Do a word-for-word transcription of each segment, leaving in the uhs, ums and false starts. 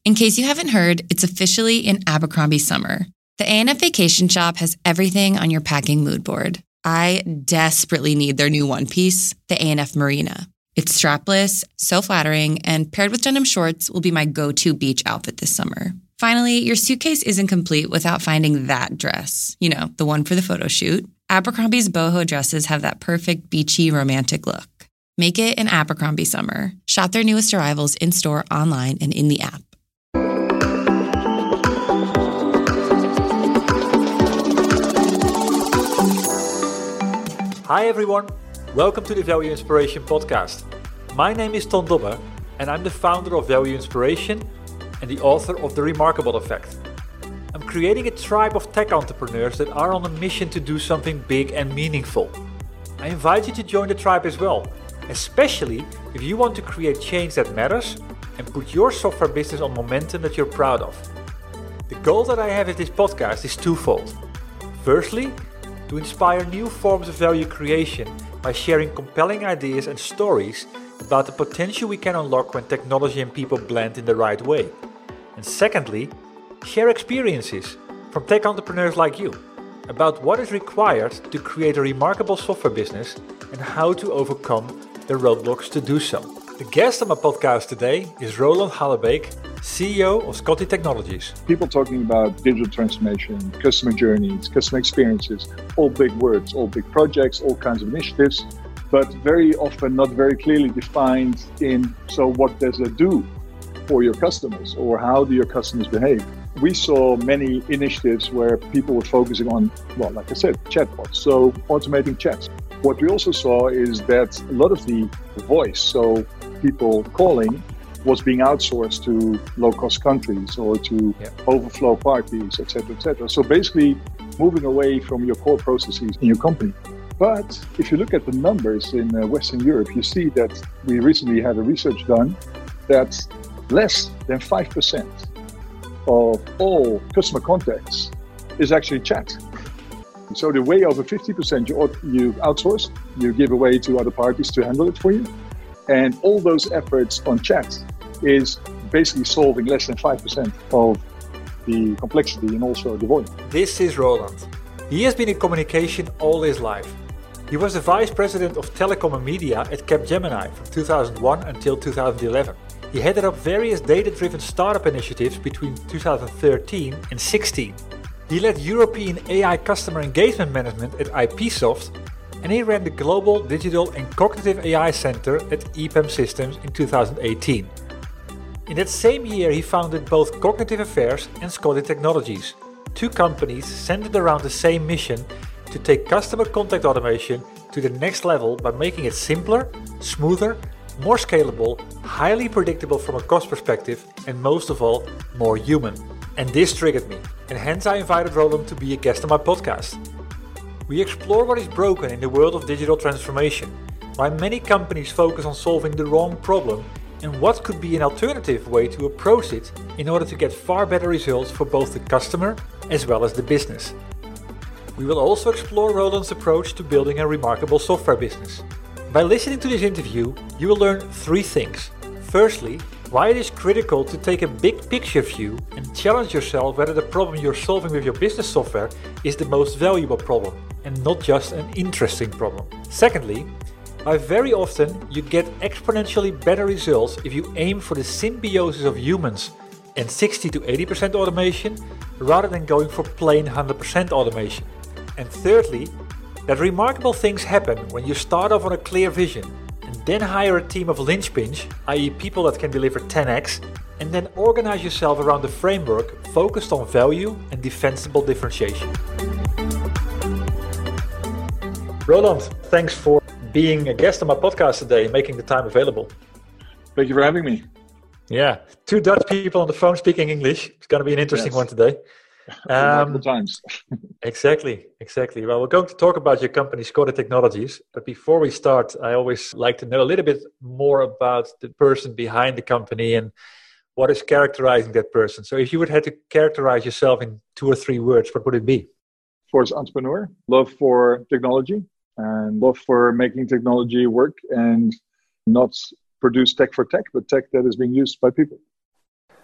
In case you haven't heard, it's officially in Abercrombie summer. The A and F Vacation Shop has everything on your packing mood board. I desperately need their new one piece, the A and F Marina. It's strapless, so flattering, and paired with denim shorts will be my go-to beach outfit this summer. Finally, your suitcase isn't complete without finding that dress. You know, the one for the photo shoot. Abercrombie's boho dresses have that perfect beachy, romantic look. Make it an Abercrombie summer. Shop their newest arrivals in-store, online, and in the app. Hi everyone, welcome to the Value Inspiration podcast. My name is Ton Dobbe and I'm the founder of Value Inspiration and the author of The Remarkable Effect. I'm creating a tribe of tech entrepreneurs that are on a mission to do something big and meaningful. I invite you to join the tribe as well, especially if you want to create change that matters and put your software business on momentum that you're proud of. The goal that I have with this podcast is twofold. Firstly, to inspire new forms of value creation by sharing compelling ideas and stories about the potential we can unlock when technology and people blend in the right way. And secondly, share experiences from tech entrepreneurs like you about what is required to create a remarkable software business and how to overcome the roadblocks to do so. The guest on my podcast today is Roland Hallebeek, C E O of Scotty Technologies. People talking about digital transformation, customer journeys, customer experiences, all big words, all big projects, all kinds of initiatives, but very often not very clearly defined in, so what does it do for your customers or how do your customers behave? We saw many initiatives where people were focusing on, well, like I said, chatbots, so automating chats. What we also saw is that a lot of the voice, so people calling, was being outsourced to low-cost countries or to yeah. overflow parties, et cetera, et cetera. So basically moving away from your core processes in your company. But if you look at the numbers in uh, Western Europe, you see that we recently had a research done that less than five percent of all customer contacts is actually chat. So the way over fifty percent you, you outsource, you give away to other parties to handle it for you. And all those efforts on chat is basically solving less than five percent of the complexity and also the volume. This is Roland. He has been in communication all his life. He was the Vice President of Telecom and Media at Capgemini from two thousand one until two thousand eleven. He headed up various data-driven startup initiatives between two thousand thirteen and sixteen. He led European A I customer engagement management at IPsoft, and he ran the Global Digital and Cognitive A I Center at E P A M Systems in two thousand eighteen. In that same year, he founded both Cognitive Affairs and Scotty Technologies, two companies centered around the same mission to take customer contact automation to the next level by making it simpler, smoother, more scalable, highly predictable from a cost perspective, and most of all, more human. And this triggered me, and hence I invited Roland to be a guest on my podcast. We explore what is broken in the world of digital transformation, why many companies focus on solving the wrong problem, and what could be an alternative way to approach it in order to get far better results for both the customer as well as the business. We will also explore Roland's approach to building a remarkable software business. By listening to this interview, you will learn three things. Firstly, why it is critical to take a big picture view and challenge yourself whether the problem you're solving with your business software is the most valuable problem and not just an interesting problem. Secondly, why very often you get exponentially better results if you aim for the symbiosis of humans and sixty to eighty percent automation rather than going for plain one hundred percent automation. And thirdly, that remarkable things happen when you start off on a clear vision and then hire a team of linchpins, that is people that can deliver ten x, and then organize yourself around a framework focused on value and defensible differentiation. Roland, thanks for being a guest on my podcast today and making the time available. Thank you for having me. Yeah, two Dutch people on the phone speaking English. It's going to be an interesting yes. one today. Um, times. exactly, exactly. Well, we're going to talk about your company, Scotty Technologies. But before we start, I always like to know a little bit more about the person behind the company and what is characterizing that person. So if you would have to characterize yourself in two or three words, what would it be? Of course, entrepreneur, love for technology and love for making technology work and not produce tech for tech, but tech that is being used by people.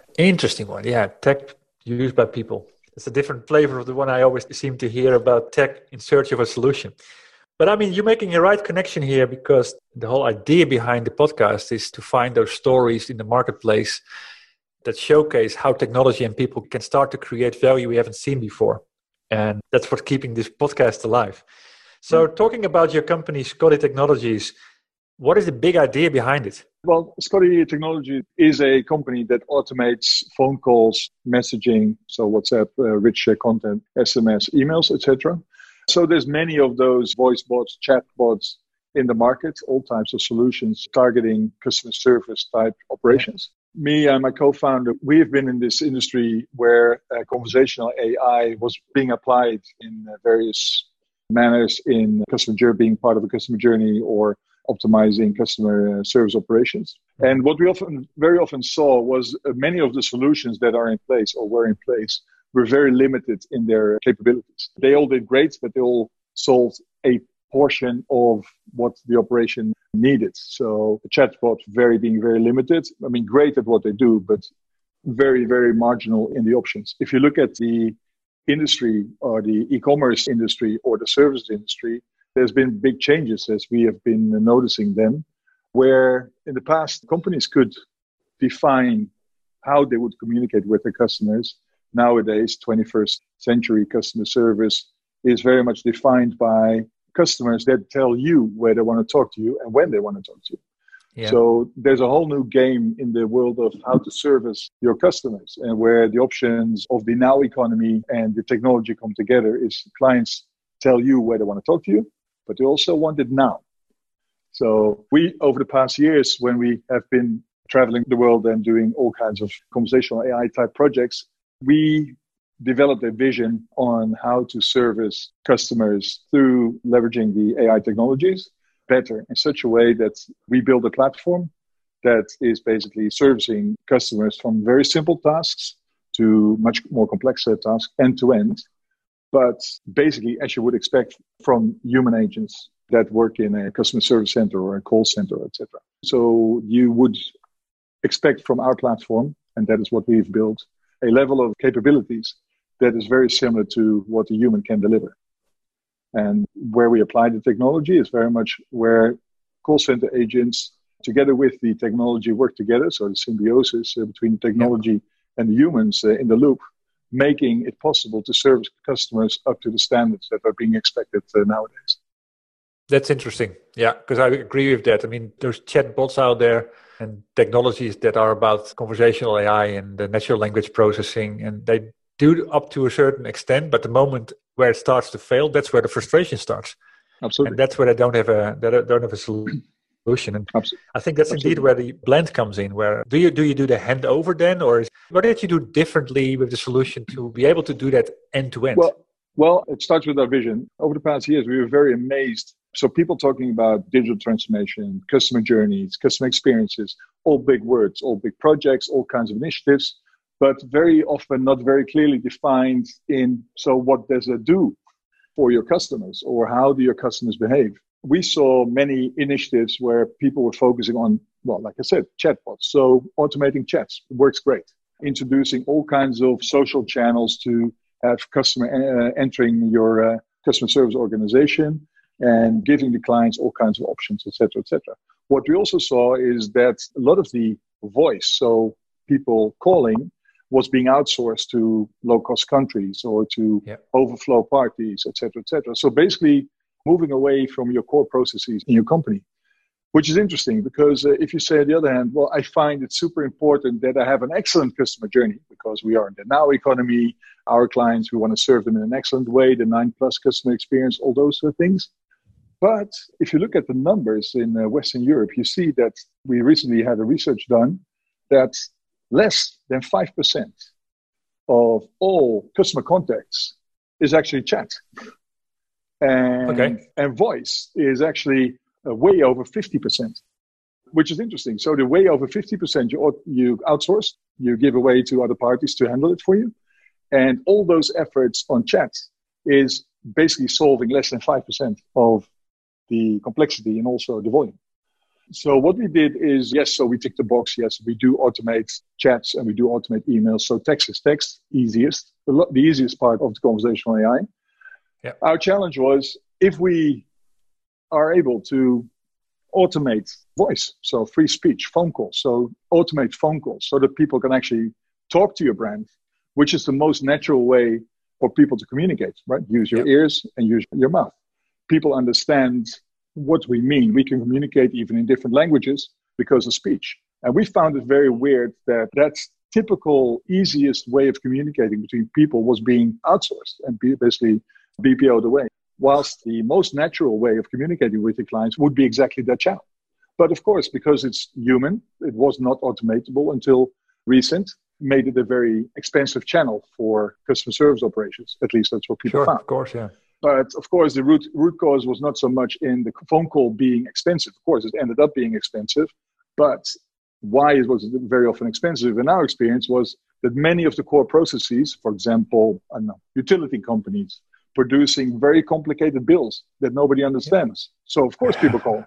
Interesting one. Yeah, tech used by people. It's a different flavor of the one I always seem to hear about tech in search of a solution. But I mean, you're making a right connection here, because the whole idea behind the podcast is to find those stories in the marketplace that showcase how technology and people can start to create value we haven't seen before. And that's what's keeping this podcast alive. So talking about your company, Scotty Technologies, what is the big idea behind it? Well, Scotty Technology is a company that automates phone calls, messaging, so WhatsApp, uh, rich uh, content, S M S, emails, et cetera. So there's many of those voice bots, chat bots in the market, all types of solutions targeting customer service type operations. Yeah. Me and my co-founder, we have been in this industry where uh, conversational A I was being applied in uh, various manners in customer journey, being part of a customer journey or optimizing customer uh, service operations. And what we often, very often saw was uh, many of the solutions that are in place or were in place were very limited in their capabilities. They all did great, but they all solved a portion of what the operation needed. So the chatbot very being very limited. I mean, great at what they do, but very, very marginal in the options. If you look at the industry or the e-commerce industry or the services industry, there's been big changes as we have been noticing them, where in the past companies could define how they would communicate with their customers. Nowadays, twenty-first century customer service is very much defined by customers that tell you where they want to talk to you and when they want to talk to you. Yeah. So there's a whole new game in the world of how to service your customers, and where the options of the now economy and the technology come together is clients tell you where they want to talk to you, but they also want it now. So we, over the past years, when we have been traveling the world and doing all kinds of conversational A I type projects, we developed a vision on how to service customers through leveraging the A I technologies better in such a way that we build a platform that is basically servicing customers from very simple tasks to much more complex tasks end to end. But basically, as you would expect from human agents that work in a customer service center or a call center, et cetera. So you would expect from our platform, and that is what we've built, a level of capabilities that is very similar to what a human can deliver. And where we apply the technology is very much where call center agents, together with the technology, work together. So the symbiosis uh, between technology yep. and the humans uh, in the loop, making it possible to service customers up to the standards that are being expected uh, nowadays. That's interesting. Yeah, because I agree with that. I mean, there's chat bots out there and technologies that are about conversational A I and the natural language processing, and they do up to a certain extent, but the moment where it starts to fail, that's where the frustration starts. Absolutely. And that's where they don't have a they don't have a solution. And Absolutely. I think that's Absolutely. Indeed where the blend comes in. Where do you do you do the handover then, or is, what did you do differently with the solution to be able to do that end to end? Well, well, it starts with our vision. Over the past years, we were very amazed. So people talking about digital transformation, customer journeys, customer experiences, all big words, all big projects, all kinds of initiatives, but very often not very clearly defined in, so what does it do for your customers, or how do your customers behave? We saw many initiatives where people were focusing on, well, like I said, chatbots. So automating chats works great. Introducing all kinds of social channels to have customer uh, entering your uh, customer service organization and giving the clients all kinds of options, et cetera, et cetera. What we also saw is that a lot of the voice, so people calling, was being outsourced to low-cost countries or to yep. overflow parties, et cetera, et cetera. So basically moving away from your core processes in your company, which is interesting because uh, if you say on the other hand, well, I find it super important that I have an excellent customer journey because we are in the now economy, our clients, we want to serve them in an excellent way, the nine plus customer experience, all those uh, things. But if you look at the numbers in uh, Western Europe, you see that we recently had a research done that less than five percent of all customer contacts is actually chat. And, okay. and voice is actually uh, way over fifty percent, which is interesting. So the way over fifty percent you, you outsource, you give away to other parties to handle it for you. And all those efforts on chat is basically solving less than five percent of the complexity and also the volume. So what we did is, yes, so we ticked the box. Yes, we do automate chats and we do automate emails. So text is text, easiest, the, lo- the easiest part of the conversational A I. Yeah. Our challenge was if we are able to automate voice, so free speech, phone calls, so automate phone calls so that people can actually talk to your brand, which is the most natural way for people to communicate, right? Use your Yep. ears and use your mouth. People understand what we mean. We can communicate even in different languages because of speech. And we found it very weird that that typical easiest way of communicating between people was being outsourced and be basically B P O'd away. Whilst the most natural way of communicating with your clients would be exactly that channel. But of course, because it's human, it was not automatable until recent, made it a very expensive channel for customer service operations. At least that's what people Sure, found. of course, yeah. But of course, the root root cause was not so much in the phone call being expensive. Of course, it ended up being expensive. But why it was very often expensive in our experience was that many of the core processes, for example, I don't know, utility companies, producing very complicated bills that nobody understands. So of course people call.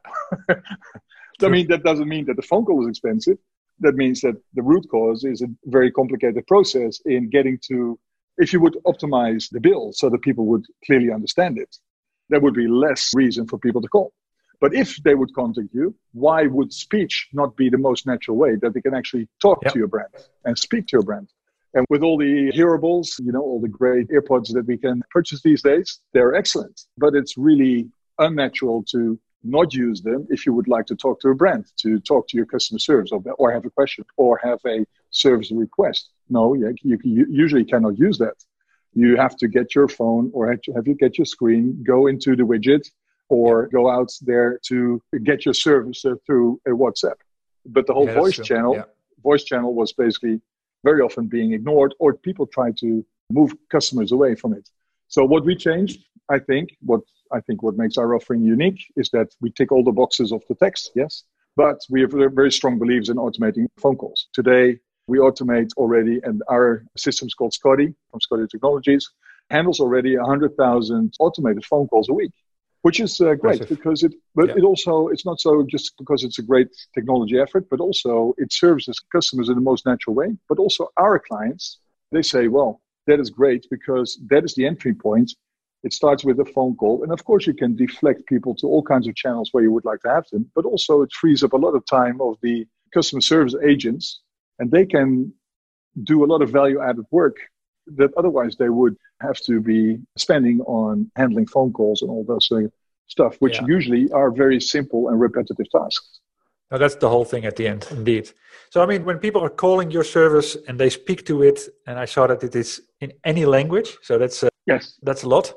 I mean, that doesn't mean that the phone call is expensive. That means that the root cause is a very complicated process in getting to, if you would optimize the bill so that people would clearly understand it, there would be less reason for people to call. But if they would contact you, why would speech not be the most natural way that they can actually talk Yep. to your brand and speak to your brand? And with all the hearables, you know, all the great AirPods that we can purchase these days, they're excellent. But it's really unnatural to not use them if you would like to talk to a brand, to talk to your customer service, or, or have a question, or have a service request. No, you, you, you usually cannot use that. You have to get your phone or have to have you get your screen, go into the widget, or go out there to get your service uh, through a WhatsApp. But the whole Yeah, that's voice true. channel, Yeah. voice channel was basically very often being ignored, or people try to move customers away from it. So what we changed, I think, what I think what makes our offering unique is that we tick all the boxes of the text, yes, but we have very strong beliefs in automating phone calls. Today, we automate already, and our system's called Scotty from Scotty Technologies, handles already one hundred thousand automated phone calls a week, which is uh, great Impressive. because it, but Yeah. it also, it's not so just because it's a great technology effort, but also it serves as customers in the most natural way. But also our clients, they say, well, that is great because that is the entry point. It starts with a phone call. And of course, you can deflect people to all kinds of channels where you would like to have them. But also, it frees up a lot of time of the customer service agents. And they can do a lot of value added work that otherwise they would have to be spending on handling phone calls and all those uh, stuff, which Yeah. usually are very simple and repetitive tasks. No, that's the whole thing at the end, indeed. So, I mean, when people are calling your service and they speak to it, and I saw that it is in any language, so that's uh, Yes, that's a lot.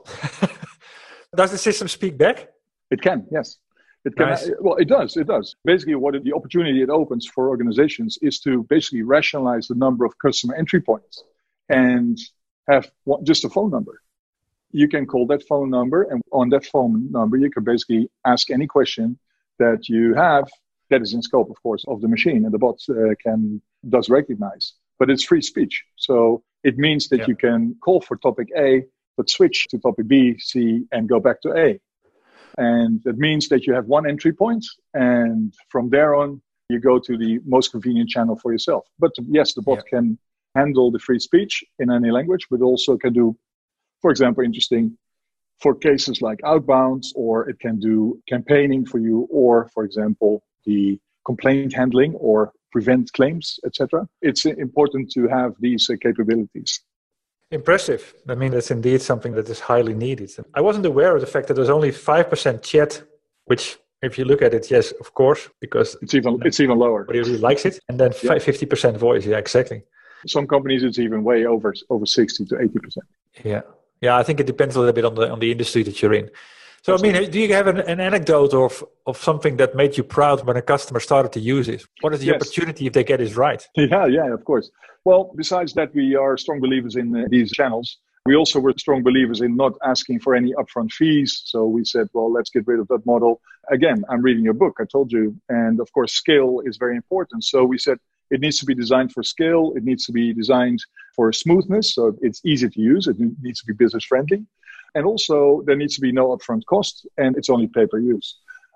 Does the system speak back? it can. Yes, it can. Nice. Well, it does. It does. Basically, what it, the opportunity it opens for organizations is to basically rationalize the number of customer entry points and have one, just a phone number. You can call that phone number, and on that phone number, you can basically ask any question that you have. That is in scope, of course, of the machine, and the bot uh, can does recognize. But it's free speech, so it means that Yeah. you can call for topic A, but switch to topic B, C, and go back to A. And that means that you have one entry point, and from there on, you go to the most convenient channel for yourself. But yes, the bot Yeah. can handle the free speech in any language, but also can do, for example, interesting for cases like outbounds, or it can do campaigning for you, or, for example, the complaint handling or prevent claims, et cetera. It's important to have these uh, capabilities. Impressive. I mean, that's indeed something that is highly needed. I wasn't aware of the fact that there's only five percent chat, which, if you look at it, yes, of course, because It's even it's even lower. nobody really likes it. And then Yeah. fifty percent voice. Yeah, exactly. Some companies, it's even way over over sixty to eighty percent. Yeah. Yeah, I think it depends a little bit on the on the industry that you're in. So, I mean, do you have an, an anecdote of, of something that made you proud when a customer started to use it? What is the Yes. opportunity if they get it right? Yeah, yeah, of course. Well, besides that, we are strong believers in uh, these channels. We also were strong believers in not asking for any upfront fees. So we said, well, let's get rid of that model. Again, I'm reading your book, I told you. And of course, scale is very important. So we said it needs to be designed for scale. It needs to be designed for smoothness. So it's easy to use. It needs to be business friendly. And also, there needs to be no upfront cost, and it's only pay per use.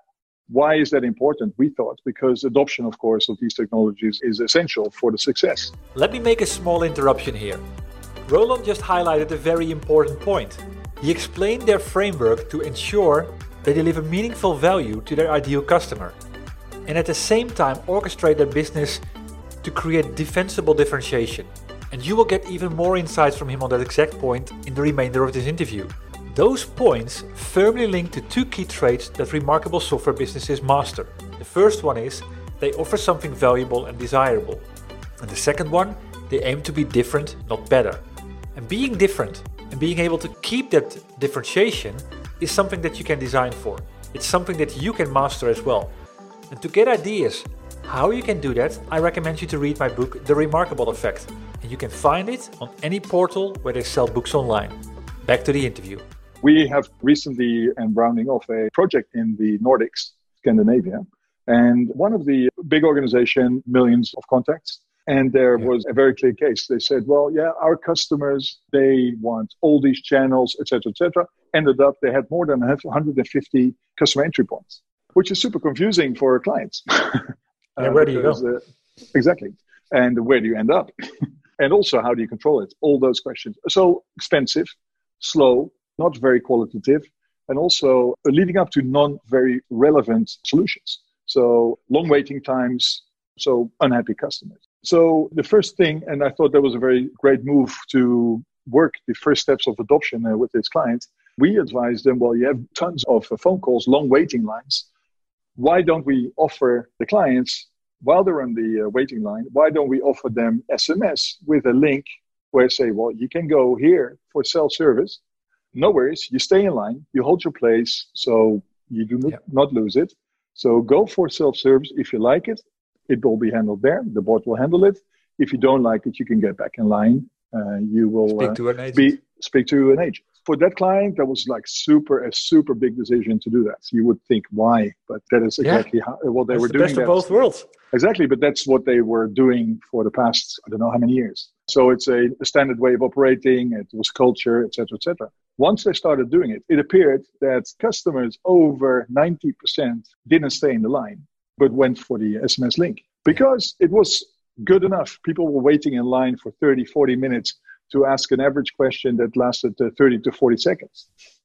Why is that important? We thought because adoption, of course, of these technologies is essential for the success. Let me make a small interruption here. Roland just highlighted a very important point. He explained their framework to ensure they deliver meaningful value to their ideal customer, and at the same time orchestrate their business to create defensible differentiation. And you will get even more insights from him on that exact point in the remainder of this interview. Those points firmly link to two key traits that remarkable software businesses master. The first one is they offer something valuable and desirable. And the second one, they aim to be different, not better. And being different and being able to keep that differentiation is something that you can design for. It's something that you can master as well. And to get ideas how you can do that, I recommend you to read my book, The Remarkable Effect. And you can find it on any portal where they sell books online. Back to the interview. We have recently and rounding off a project in the Nordics, Scandinavia. And one of the big organizations, millions of contacts. And there yeah. was a very clear case. They said, well, yeah, our customers, they want all these channels, et cetera, et cetera. Ended up, they had more than one hundred fifty customer entry points, which is super confusing for clients. And uh, where do because, you go? Uh, exactly. And where do you end up? And also, how do you control it? All those questions. So expensive, slow, not very qualitative, and also leading up to non-very relevant solutions. So long waiting times, so unhappy customers. So the first thing, and I thought that was a very great move to work the first steps of adoption uh, with this client, we advised them, well, you have tons of uh, phone calls, long waiting lines. Why don't we offer the clients, while they're on the uh, waiting line, why don't we offer them S M S with a link where say, well, you can go here for self-service. No worries, you stay in line, you hold your place, so you do not, yeah. not lose it. So go for self-service. If you like it, it will be handled there. The bot will handle it. If you don't like it, you can get back in line. Uh, you will speak to an agent. Be, speak to an agent. For that client, that was like super a super big decision to do that. So you would think why, but that is exactly yeah. how what they that's were the doing. Best that. of both worlds. Exactly, but that's what they were doing for the past I don't know how many years. So it's a, a standard way of operating. It was culture, et cetera, et cetera. Once they started doing it, it appeared that customers over ninety percent didn't stay in the line, but went for the S M S link because it was good enough. People were waiting in line for thirty, forty minutes to ask an average question that lasted uh, thirty to forty seconds.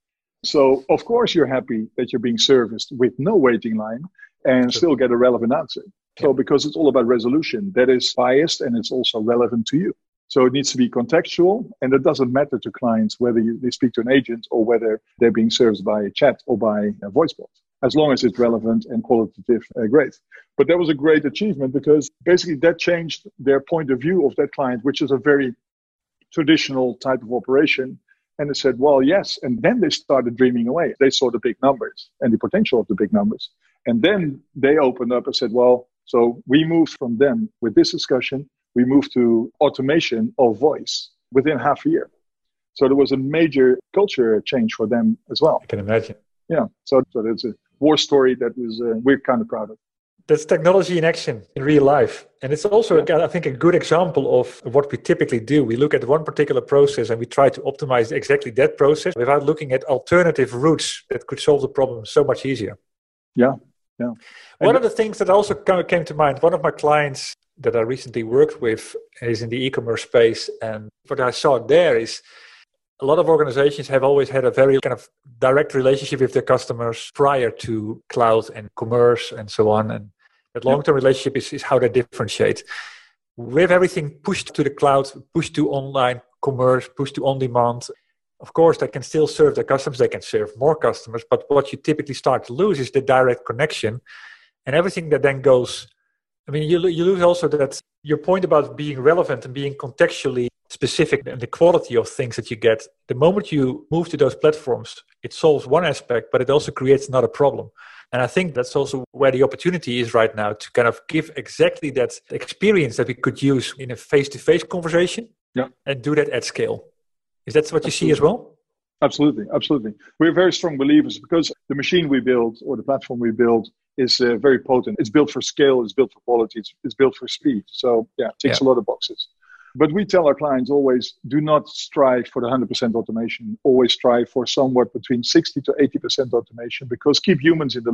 So, of course, you're happy that you're being serviced with no waiting line and sure. still get a relevant answer. So, because it's all about resolution, that is biased and it's also relevant to you. So it needs to be contextual, and it doesn't matter to clients whether you, they speak to an agent or whether they're being served by a chat or by a voice bot. As long as it's relevant and qualitative, uh, great. But that was a great achievement because basically that changed their point of view of that client, which is a very traditional type of operation. And they said, well, yes. And then they started dreaming away. They saw the big numbers and the potential of the big numbers. And then they opened up and said, well, so we moved from them with this discussion, we moved to automation of voice within half a year. So there was a major culture change for them as well. I can imagine. Yeah. So, so that's a war story that was uh, we're kind of proud of. That's technology in action in real life. And it's also, yeah. I think, a good example of what we typically do. We look at one particular process and we try to optimize exactly that process without looking at alternative routes that could solve the problem so much easier. Yeah, yeah. One and of the things that also came to mind, one of my clients that I recently worked with is in the e-commerce space. And what I saw there is a lot of organizations have always had a very kind of direct relationship with their customers prior to cloud and commerce and so on. And that long-term relationship is, is how they differentiate. With everything pushed to the cloud, pushed to online commerce, pushed to on-demand, of course, they can still serve their customers. They can serve more customers. But what you typically start to lose is the direct connection. And everything that then goes, I mean, you, you lose also that your point about being relevant and being contextually specific and the quality of things that you get. The moment you move to those platforms, it solves one aspect, but it also creates another problem. And I think that's also where the opportunity is right now to kind of give exactly that experience that we could use in a face-to-face conversation yeah. and do that at scale. Is that what you absolutely. see as well? Absolutely, absolutely. We're very strong believers because the machine we build or the platform we build is uh, very potent. It's built for scale, it's built for quality, it's, it's built for speed. So yeah, it ticks yeah. a lot of boxes. But we tell our clients always, do not strive for the one hundred percent automation. Always strive for somewhat between sixty to eighty percent automation because keep humans in the loop.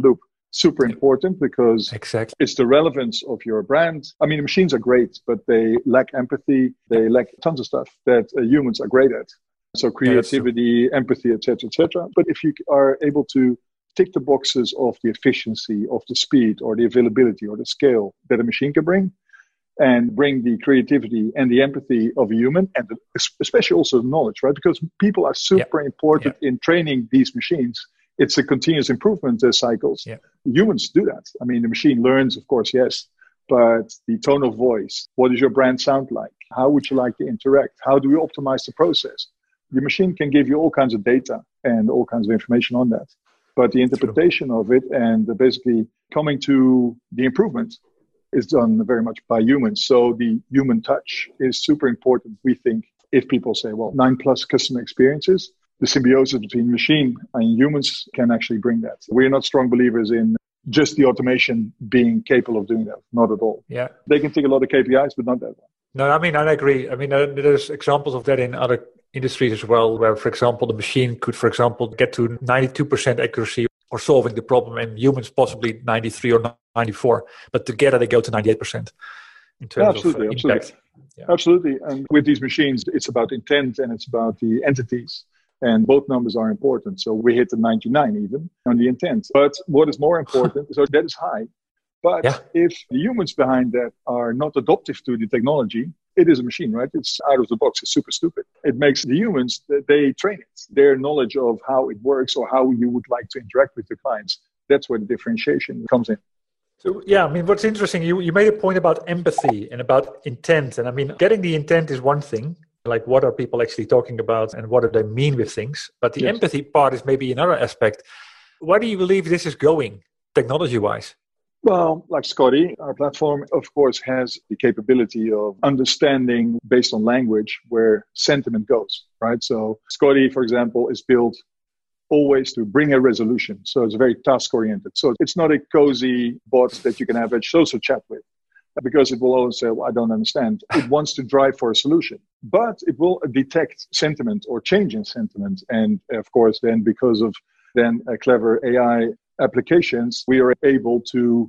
super important because exactly. it's the relevance of your brand. I mean, the machines are great, but they lack empathy. They lack tons of stuff that uh, humans are great at. So creativity, yeah, empathy, et cetera, et cetera. But if you are able to tick the boxes of the efficiency, of the speed, or the availability, or the scale that a machine can bring, and bring the creativity and the empathy of a human, and the, especially also the knowledge, right? Because people are super yeah. important yeah. in training these machines. It's a continuous improvement uh, cycles. Yeah. Humans do that. I mean, the machine learns, of course, yes, but the tone of voice, what does your brand sound like? How would you like to interact? How do we optimize the process? The machine can give you all kinds of data and all kinds of information on that. But the interpretation True. Of it and the basically coming to the improvement is done very much by humans. So the human touch is super important, we think, if people say, well, nine plus customer experiences, the symbiosis between machine and humans can actually bring that. We're not strong believers in just the automation being capable of doing that. Not at all. Yeah. They can take a lot of K P Is, but not that one. No, I mean, I agree. I mean, uh, there's examples of that in other industries as well, where, for example, the machine could, for example, get to ninety-two percent accuracy or solving the problem, and humans possibly ninety-three or ninety-four, but together they go to ninety-eight percent in terms yeah, absolutely, of uh, absolutely. impact. Yeah. Absolutely. And with these machines, it's about intent and it's about the entities. And both numbers are important. So we hit the ninety-nine even on the intent. But what is more important, so that is high. But yeah. if the humans behind that are not adaptive to the technology, it is a machine, right? It's out of the box. It's super stupid. It makes the humans, they train it. Their knowledge of how it works or how you would like to interact with your clients. That's where the differentiation comes in. So, yeah, I mean, what's interesting, you, you made a point about empathy and about intent. And I mean, getting the intent is one thing. Like, what are people actually talking about and what do they mean with things? But the yes. empathy part is maybe another aspect. Where do you believe this is going, technology-wise? Well, like Scotty, our platform, of course, has the capability of understanding based on language where sentiment goes, right? So Scotty, for example, is built always to bring a resolution. So it's very task-oriented. So it's not a cozy bot that you can have a social chat with, because it will always say, well, I don't understand. It wants to drive for a solution, but it will detect sentiment or change in sentiment. And of course, then because of then a clever A I applications, we are able to,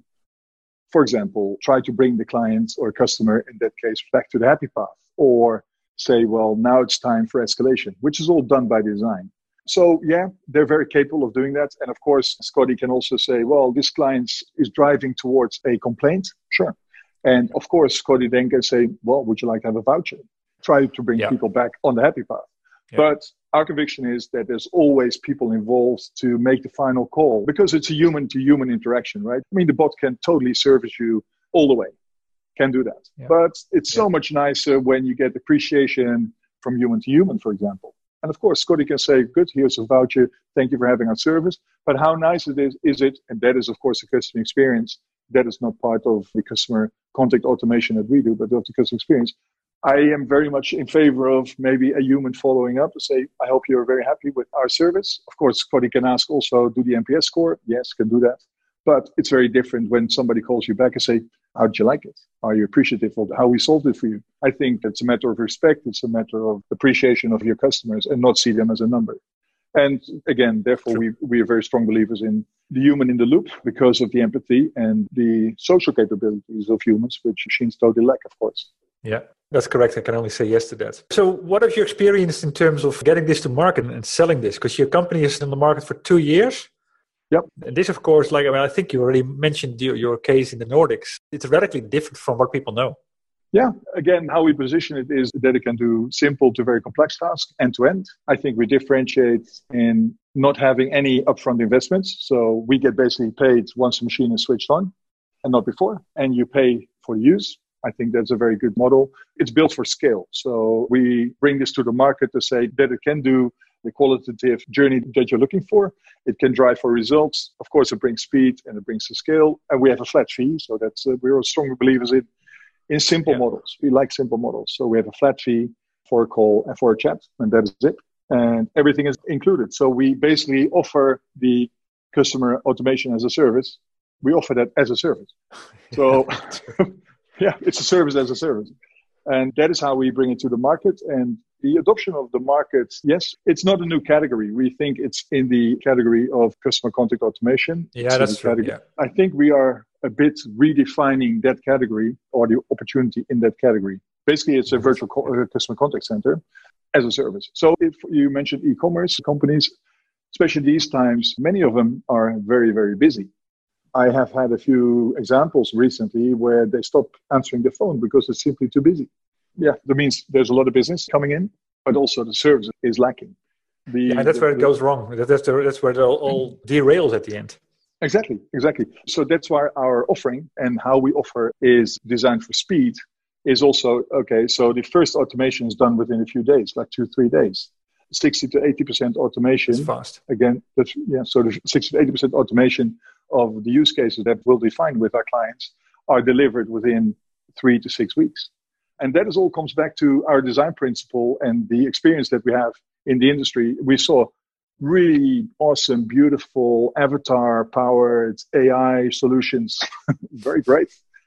for example, try to bring the client or customer, in that case, back to the happy path, or say, well, now it's time for escalation, which is all done by design. So yeah, they're very capable of doing that. And of course, Scotty can also say, well, this client is driving towards a complaint. Sure. And of course, Scotty then can say, well, would you like to have a voucher? Try to bring yeah. people back on the happy path. Yeah. But our conviction is that there's always people involved to make the final call, because it's a human to human interaction, right? I mean, the bot can totally service you all the way, can do that. Yeah. But it's so yeah. much nicer when you get appreciation from human to human, for example. And of course, Scotty can say, good, here's a voucher. Thank you for having our service. But how nice it is, is it? And that is, of course, the customer experience. That is not part of the customer contact automation that we do, but of the customer experience. I am very much in favor of maybe a human following up to say, I hope you're very happy with our service. Of course, Scotty can ask also, do the N P S score? Yes, can do that. But it's very different when somebody calls you back and say, how did you like it? Are you appreciative of how we solved it for you? I think it's a matter of respect. It's a matter of appreciation of your customers and not see them as a number. And again, therefore, we, we are very strong believers in the human in the loop because of the empathy and the social capabilities of humans, which machines totally lack, of course. Yeah, that's correct. I can only say yes to that. So what have you experienced in terms of getting this to market and selling this? Because your company is in the market for two years. Yep. And this, of course, like I mean, I think you already mentioned your, your case in the Nordics. It's radically different from what people know. Yeah. Again, how we position it is that it can do simple to very complex tasks end to end. I think we differentiate in not having any upfront investments. So we get basically paid once the machine is switched on and not before. And you pay for the use. I think that's a very good model. It's built for scale. So we bring this to the market to say that it can do the qualitative journey that you're looking for. It can drive for results. Of course, it brings speed and it brings the scale. And we have a flat fee. So that's uh, we're strong believers in, in simple yeah. models. We like simple models. So we have a flat fee for a call and for a chat, and that is it. And everything is included. So we basically offer the customer automation as a service. We offer that as a service. So yeah, it's a service as a service. And that is how we bring it to the market. And The adoption of the market, yes, it's not a new category. We think it's in the category of customer contact automation. Yeah, that's true. Category. Yeah. I think we are a bit redefining that category or the opportunity in that category. Basically, it's a virtual co- customer contact center as a service. So if you mentioned e-commerce companies, especially these times, many of them are very, very busy. I have had a few examples recently where they stop answering the phone because it's simply too busy. Yeah, that means there's a lot of business coming in, but also the service is lacking. The, yeah, that's the, where it the, goes wrong. That's, the, that's where it all, all derails at the end. Exactly, exactly. So that's why our offering and how we offer is designed for speed is also, okay, so the first automation is done within a few days, like two, three days. sixty to eighty percent automation. That's fast. Again, that's, yeah, so the sixty to eighty percent automation of the use cases that we'll define with our clients are delivered within three to six weeks. And that is all comes back to our design principle and the experience that we have in the industry. We saw really awesome, beautiful, avatar-powered A I solutions. Very great.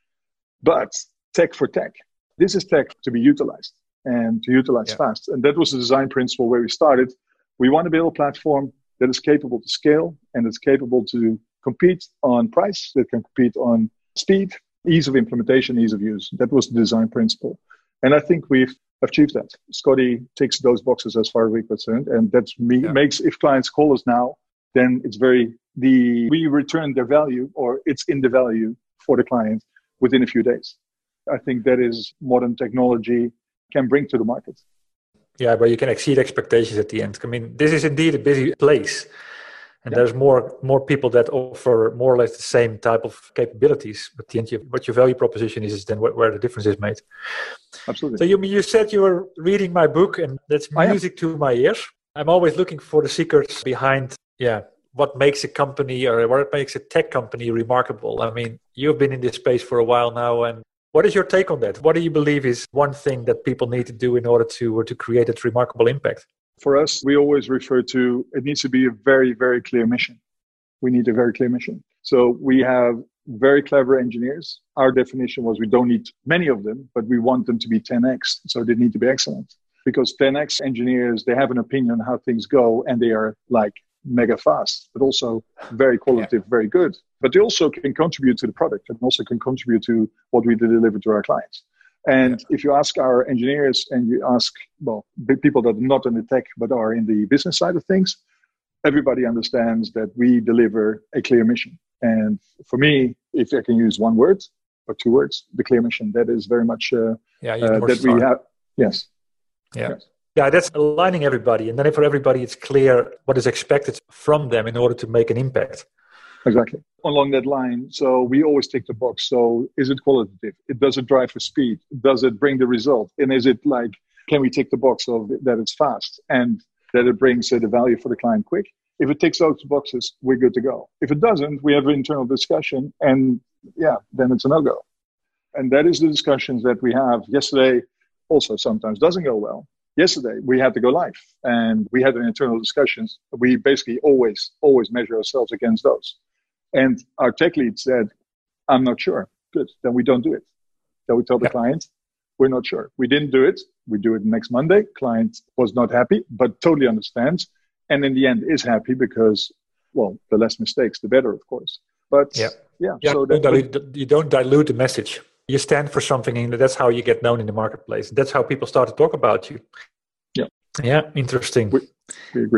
But tech for tech. This is tech to be utilized and to utilize yeah. fast. And that was the design principle where we started. We want to build a platform that is capable to scale and is capable to compete on price, that can compete on speed, ease of implementation, ease of use. That was the design principle. And I think we've achieved that. Scotty ticks those boxes as far as we're concerned. And that me- yeah. makes, if clients call us now, then it's very, the we return their value or it's in the value for the client within a few days. I think that is modern technology can bring to the market. Yeah, but you can exceed expectations at the end. I mean, this is indeed a busy place. And yeah. there's more more people that offer more or less the same type of capabilities. But the end, you, what your value proposition is, is then wh- where the difference is made. Absolutely. So you you said you were reading my book, and that's music to my ears. I'm always looking for the secrets behind, yeah, what makes a company or what makes a tech company remarkable. I mean, you've been in this space for a while now, and what is your take on that? What do you believe is one thing that people need to do in order to to create that remarkable impact? For us, we always refer to, it needs to be a very, very clear mission. We need a very clear mission. So we have very clever engineers. Our definition was we don't need many of them, but we want them to be ten x. So they need to be excellent. Because ten x engineers, they have an opinion on how things go and they are like mega fast, but also very qualitative, yeah. very good. But they also can contribute to the product and also can contribute to what we deliver to our clients. And yeah. if you ask our engineers and you ask, well, people that are not in the tech but are in the business side of things, everybody understands that we deliver a clear mission. And for me, if I can use one word or two words, the clear mission, that is very much uh, yeah, uh, that we have. Yes. Yeah. Yes. Yeah, that's aligning everybody. And then for everybody, it's clear what is expected from them in order to make an impact. Exactly. Along that line, so we always tick the box. So is it qualitative? It does it drive for speed? Does it bring the result? And is it like, can we tick the box of that it's fast and that it brings uh, the value for the client quick? If it ticks those boxes, we're good to go. If it doesn't, we have an internal discussion and yeah, then it's a no-go. And that is the discussions that we have. Yesterday also sometimes doesn't go well. Yesterday, we had to go live and we had an internal discussions. We basically always, always measure ourselves against those. And our tech lead said, I'm not sure. Good, then we don't do it. Then we tell the yeah. client, we're not sure. We didn't do it. We do it next Monday. Client was not happy, but totally understands. And in the end is happy because, well, the less mistakes, the better, of course. But yeah, yeah, yeah so don't that, dilute, you don't dilute the message. You stand for something, and that's how you get known in the marketplace. That's how people start to talk about you. Yeah. Yeah, interesting. We, we agree.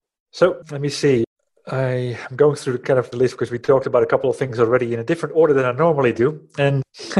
So let me see. I am going through kind of the list because we talked about a couple of things already in a different order than I normally do. And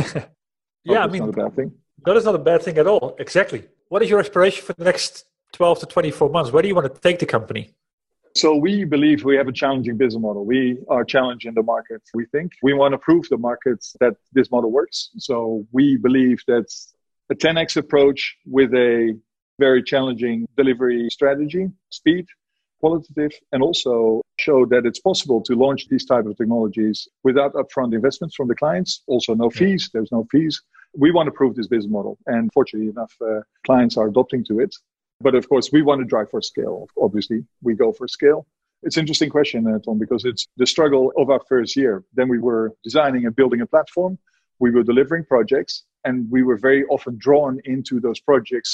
yeah, oh, I mean, not a bad thing. That is not a bad thing at all. Exactly. What is your aspiration for the next twelve to twenty-four months? Where do you want to take the company? So we believe we have a challenging business model. We are challenging the market. We think we want to prove the markets that this model works. So we believe that a ten x approach with a very challenging delivery strategy, speed, qualitative, and also show that it's possible to launch these type of technologies without upfront investments from the clients. Also no fees. There's no fees. We want to prove this business model. And fortunately enough, uh, clients are adopting to it. But of course, we want to drive for scale. Obviously, we go for scale. It's an interesting question, uh, Tom, because it's the struggle of our first year. Then we were designing and building a platform. We were delivering projects, and we were very often drawn into those projects saying,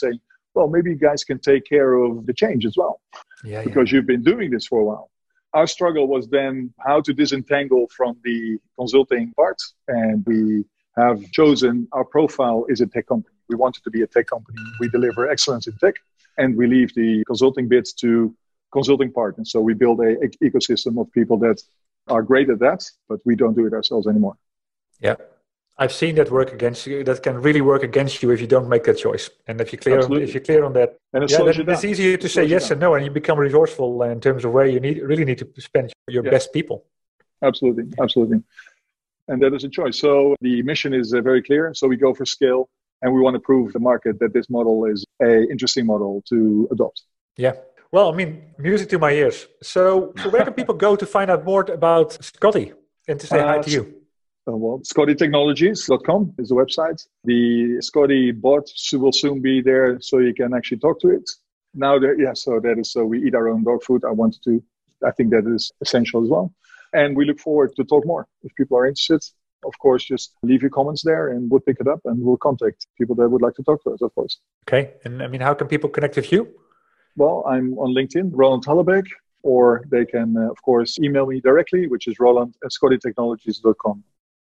well, maybe you guys can take care of the change as well, yeah, because yeah. you've been doing this for a while. Our struggle was then how to disentangle from the consulting part, and we have chosen our profile is a tech company. We wanted to be a tech company. We deliver excellence in tech, and we leave the consulting bits to consulting partners. So we build a, a ecosystem of people that are great at that, but we don't do it ourselves anymore. Yeah, I've seen that work against you. That can really work against you if you don't make that choice. And if you're clear, on, if you're clear on that, and it yeah, slows then you it's down. easier to It say slows yes you down. and no, and you become resourceful in terms of where you need really need to spend your Yes. best people. Absolutely, absolutely. And that is a choice. So the mission is uh, very clear. So we go for scale, and we want to prove to the market that this model is a interesting model to adopt. Yeah. Well, I mean, music to my ears. So, so where can people go to find out more about Scotty and to say uh, hi to you? Uh, well, scotty technologies dot com is the website. The Scotty bot will soon be there, so you can actually talk to it. Now, there, yeah, so that is so we eat our own dog food. I wanted to. I think that is essential as well. And we look forward to talk more. If people are interested, of course, just leave your comments there and we'll pick it up and we'll contact people that would like to talk to us, of course. Okay. And I mean, how can people connect with you? Well, I'm on LinkedIn, Roland Hallebeek, or they can, uh, of course, email me directly, which is roland at scotty technologies dot com.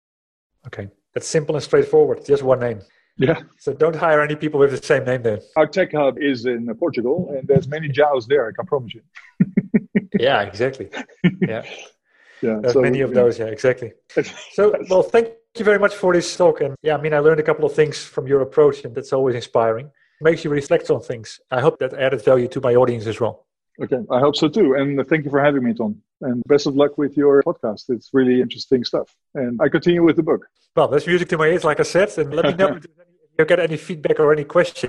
Okay. That's simple and straightforward. Just one name. Yeah. So don't hire any people with the same name then. Our tech hub is in Portugal, and there's many Jows there, I can promise you. Yeah, exactly. Yeah. Yeah, There's so, many of yeah. those, yeah, exactly. So, well, thank you very much for this talk. And yeah, I mean, I learned a couple of things from your approach, and that's always inspiring. It makes you reflect on things. I hope that added value to my audience as well. Okay, I hope so too. And thank you for having me, Ton. And best of luck with your podcast. It's really interesting stuff. And I continue with the book. Well, that's music to my ears, like I said. And let me know if you get any feedback or any questions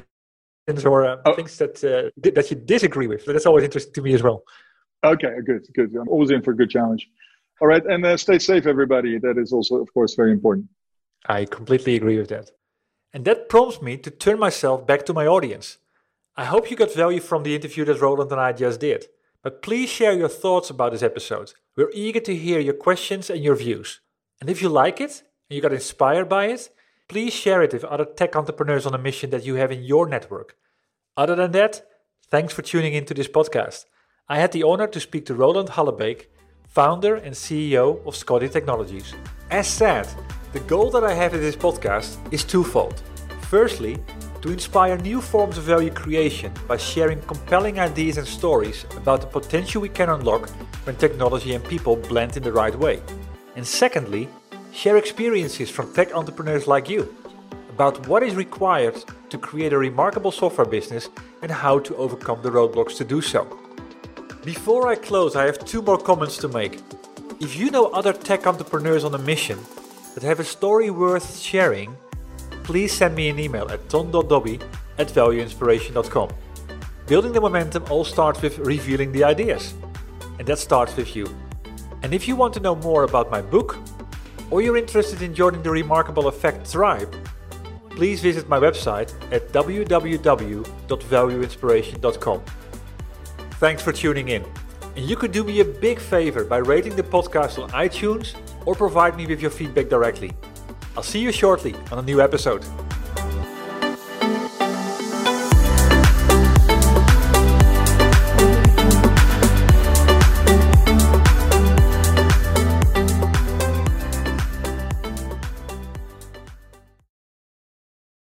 or uh, oh. things that uh, that you disagree with. That's always interesting to me as well. Okay, good, good. I'm always in for a good challenge. All right, and uh, stay safe, everybody. That is also, of course, very important. I completely agree with that. And that prompts me to turn myself back to my audience. I hope you got value from the interview that Roland and I just did. But please share your thoughts about this episode. We're eager to hear your questions and your views. And if you like it, and you got inspired by it, please share it with other tech entrepreneurs on a mission that you have in your network. Other than that, thanks for tuning into this podcast. I had the honor to speak to Roland Hallebeek, founder and C E O of Scotty Technologies. As said, the goal that I have in this podcast is twofold. Firstly, to inspire new forms of value creation by sharing compelling ideas and stories about the potential we can unlock when technology and people blend in the right way. And secondly, share experiences from tech entrepreneurs like you about what is required to create a remarkable software business and how to overcome the roadblocks to do so. Before I close, I have two more comments to make. If you know other tech entrepreneurs on a mission that have a story worth sharing, please send me an email at ton dot dobby at value inspiration dot com. Building the momentum all starts with revealing the ideas. And that starts with you. And if you want to know more about my book, or you're interested in joining the Remarkable Effect tribe, please visit my website at w w w dot value inspiration dot com. Thanks for tuning in. And you could do me a big favor by rating the podcast on iTunes or provide me with your feedback directly. I'll see you shortly on a new episode.